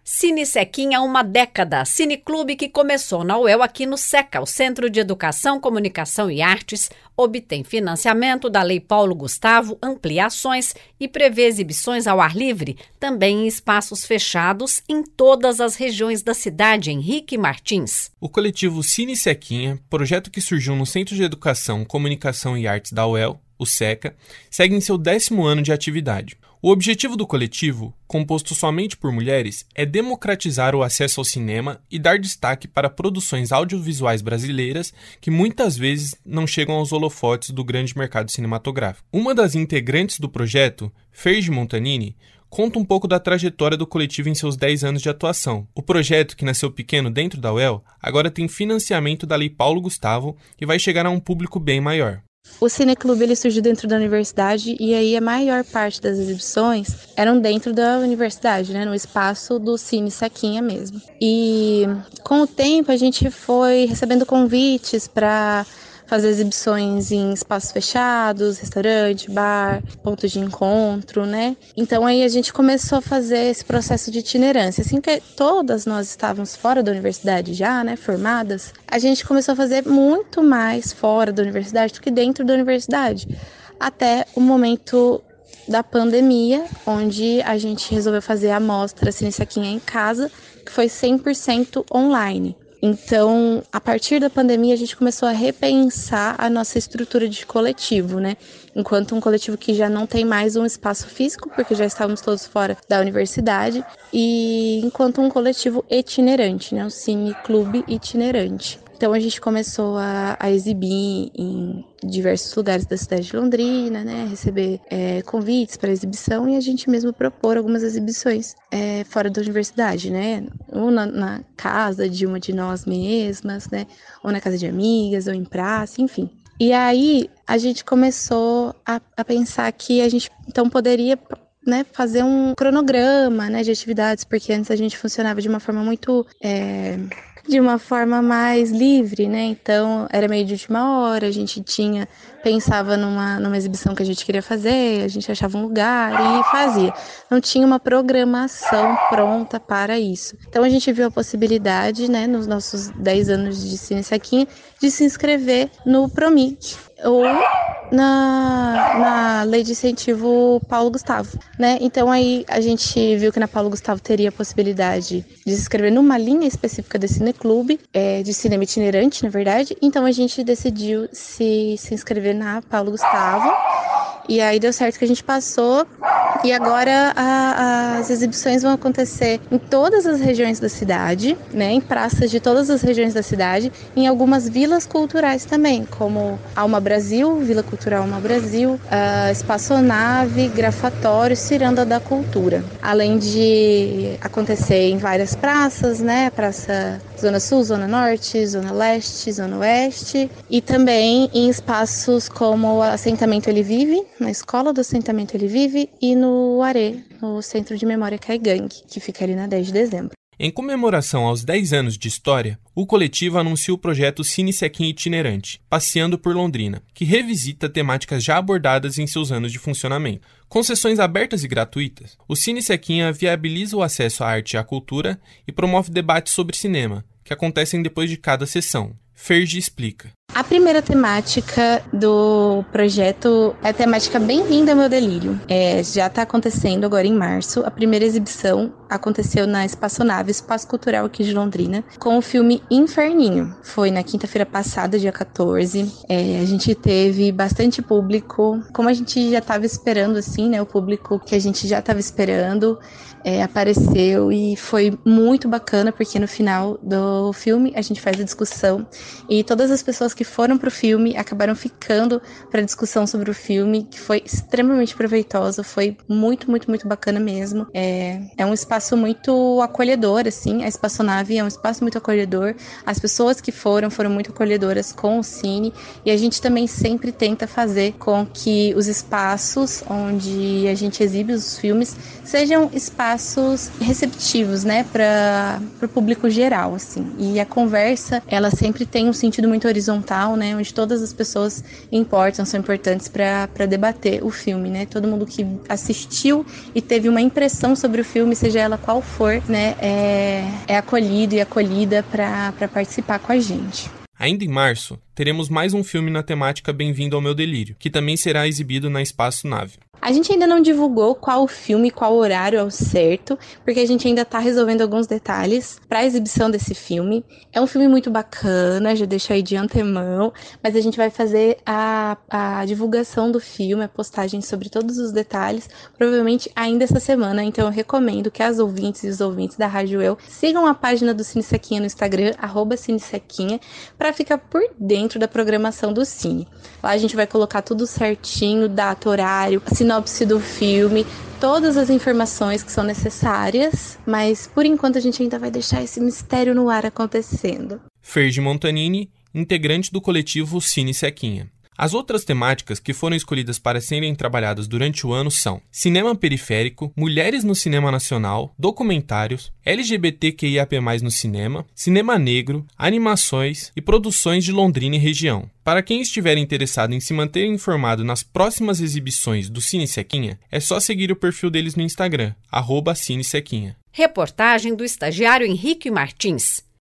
Cine Sequinha há uma década, cineclube que começou na UEL aqui no SECA, o Centro de Educação, Comunicação e Artes, obtém financiamento da Lei Paulo Gustavo, ampliações e prevê exibições ao ar livre, também em espaços fechados em todas as regiões da cidade. Henrique Martins. O coletivo Cine Sequinha, projeto que surgiu no Centro de Educação, Comunicação e Artes da UEL, o SECA, segue em seu 10º ano de atividade. O objetivo do coletivo, composto somente por mulheres, é democratizar o acesso ao cinema e dar destaque para produções audiovisuais brasileiras que muitas vezes não chegam aos holofotes do grande mercado cinematográfico. Uma das integrantes do projeto, Fergie Montanini, conta um pouco da trajetória do coletivo em seus 10 anos de atuação. O projeto, que nasceu pequeno dentro da UEL, agora tem financiamento da Lei Paulo Gustavo e vai chegar a um público bem maior. O cineclube ele surgiu dentro da universidade e aí a maior parte das exibições eram dentro da universidade, né, no espaço do Cine Sequinha mesmo. E com o tempo a gente foi recebendo convites para fazer exibições em espaços fechados, restaurante, bar, pontos de encontro, né? Então aí a gente começou a fazer esse processo de itinerância. Assim que todas nós estávamos fora da universidade já, né, formadas, a gente começou a fazer muito mais fora da universidade do que dentro da universidade. Até o momento da pandemia, onde a gente resolveu fazer a mostra Cine Sequinha em casa, que foi 100% online. Então, a partir da pandemia, a gente começou a repensar a nossa estrutura de coletivo, né? Enquanto um coletivo que já não tem mais um espaço físico, porque já estávamos todos fora da universidade, e enquanto um coletivo itinerante, né? Um cineclube itinerante. Então, a gente começou a exibir em diversos lugares da cidade de Londrina, né? Receber convites para exibição e a gente mesmo propor algumas exibições fora da universidade, né? Ou na casa de uma de nós mesmas, né? Ou na casa de amigas, ou em praça, enfim. E aí, a gente começou a pensar que a gente, então, poderia, né, fazer um cronograma, né, de atividades, porque antes a gente funcionava de uma forma muito... de uma forma mais livre, né? Então, era meio de última hora, a gente pensava numa exibição que a gente queria fazer, a gente achava um lugar e fazia. Não tinha uma programação pronta para isso. Então, a gente viu a possibilidade, né, nos nossos 10 anos de Cine Sequinha, de se inscrever no PROMIC, ou na Lei de Incentivo Paulo Gustavo, né? Então aí a gente viu que na Paulo Gustavo teria a possibilidade de se inscrever numa linha específica de cineclube, de cinema itinerante, na verdade. Então a gente decidiu se inscrever na Paulo Gustavo. E aí deu certo que a gente passou e agora as exibições vão acontecer em todas as regiões da cidade, né, em praças de todas as regiões da cidade, em algumas vilas culturais também, como Alma Brasil, Vila Cultural Alma Brasil, Espaçonave, Grafatório, Ciranda da Cultura. Além de acontecer em várias praças, né, Praça Zona Sul, Zona Norte, Zona Leste, Zona Oeste, e também em espaços como o Assentamento Ele Vive, na Escola do Assentamento Ele Vive, e no Arê, no Centro de Memória Caigangue, que fica ali na 10 de dezembro. Em comemoração aos 10 anos de história, o coletivo anuncia o projeto Cine Sequinha Itinerante, Passeando por Londrina, que revisita temáticas já abordadas em seus anos de funcionamento. Com sessões abertas e gratuitas, o Cine Sequinha viabiliza o acesso à arte e à cultura e promove debates sobre cinema, que acontecem depois de cada sessão. Fergie explica. A primeira temática do projeto é a temática Bem-vindo ao Meu Delírio. Já está acontecendo agora em março. A primeira exibição aconteceu na Espaçonave, Espaço Cultural aqui de Londrina, com o filme Inferninho. Foi na quinta-feira passada, dia 14. A gente teve bastante público, como a gente já estava esperando, assim, né? O público que a gente já estava esperando apareceu e foi muito bacana, porque no final do filme a gente faz a discussão e todas as pessoas que foram pro filme acabaram ficando para discussão sobre o filme, que foi extremamente proveitoso, foi muito, muito, muito bacana mesmo. É um espaço muito acolhedor, assim, a Espaçonave é um espaço muito acolhedor, as pessoas que foram muito acolhedoras com o cine, e a gente também sempre tenta fazer com que os espaços onde a gente exibe os filmes sejam espaços receptivos, né, para o público geral, assim, e a conversa, ela sempre tem um sentido muito horizontal, né, onde todas as pessoas importam, são importantes para debater o filme, né, todo mundo que assistiu e teve uma impressão sobre o filme, seja ela qual for, né, é acolhido e acolhida para participar com a gente. Ainda em março, teremos mais um filme na temática Bem-vindo ao Meu Delírio, que também será exibido na Espaço Nave. A gente ainda não divulgou qual filme, qual horário ao certo, porque a gente ainda está resolvendo alguns detalhes para a exibição desse filme. É um filme muito bacana, já deixo aí de antemão, mas a gente vai fazer a divulgação do filme, a postagem sobre todos os detalhes, provavelmente ainda essa semana. Então eu recomendo que as ouvintes e os ouvintes da Rádio Eu sigam a página do Cine Sequinha no Instagram, @CineSequinha, para ficar por dentro da programação do Cine. Lá a gente vai colocar tudo certinho, data, horário, sinopse do filme, todas as informações que são necessárias, mas por enquanto a gente ainda vai deixar esse mistério no ar acontecendo. Fergi Montanini, integrante do coletivo Cine Sequinha. As outras temáticas que foram escolhidas para serem trabalhadas durante o ano são cinema periférico, mulheres no cinema nacional, documentários, LGBTQIAP+, no cinema, cinema negro, animações e produções de Londrina e região. Para quem estiver interessado em se manter informado nas próximas exibições do Cine Sequinha, é só seguir o perfil deles no Instagram, @CineSequinha. Reportagem do estagiário Henrique Martins.